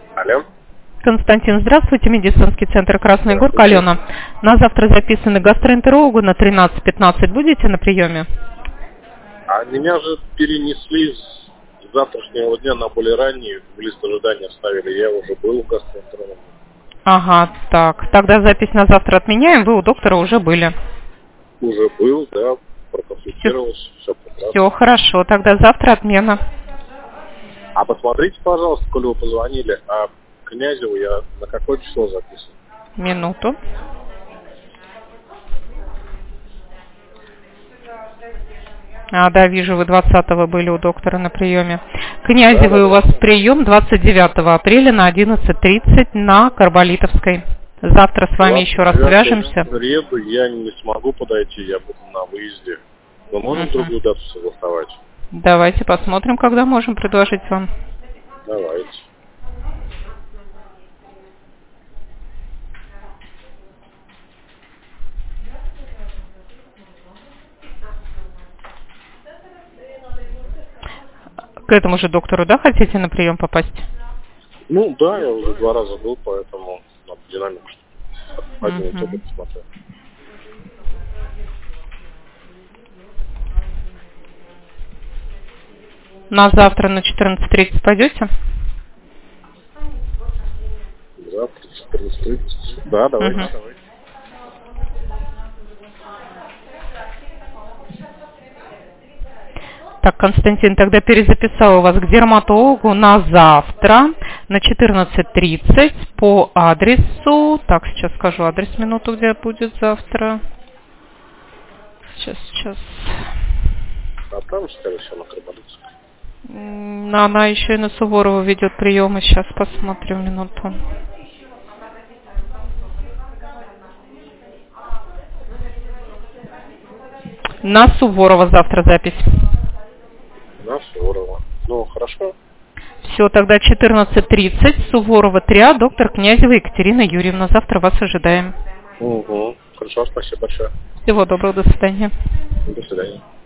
Алло. Константин, здравствуйте. Медицинский центр Красная Горка, Алена. На завтра записаны гастроэнтерологу на 13:15. Будете на приеме? А меня же перенесли с завтрашнего дня на более ранний, в лист ожидания вставили. Я уже был в гастроэнтерологе. Ага, так. Тогда запись на завтра отменяем. Вы у доктора уже были. Уже был, да, проконсультировался, все прекрасно. Все хорошо. Тогда завтра отмена. А посмотрите, пожалуйста, коли вы позвонили, а Князеву я на какое число записан? Минуту. Да, вижу, вы 20-го были у доктора на приеме. Князевой у вас прием 29 апреля на 11:30 на Карболитовской. Завтра с вами еще раз свяжемся. В среду я не смогу подойти, я буду на выезде. Мы можем другую дату согласовать? Давайте посмотрим, когда можем предложить вам. Давайте. К этому же доктору, да, хотите на прием попасть? Ну да, я уже 2 раза был, поэтому надо динамику один и тот посмотрел. На завтра на 14:30 пойдете? Завтра 14:30. Да, давайте. Так, Константин, тогда перезаписала вас к дерматологу на завтра на 14:30 по адресу. Так, сейчас скажу адрес, минуту, где будет завтра. Сейчас. А там, скорее всего, на Карболитовской. Она еще и на Суворова ведет приемы. Сейчас посмотрим, минуту. На Суворова завтра запись. На Суворова. Ну, хорошо. Все, тогда 14:30, Суворова 3А, доктор Князева Екатерина Юрьевна. Завтра вас ожидаем. Угу. Хорошо, спасибо большое. Всего доброго, до свидания. До свидания.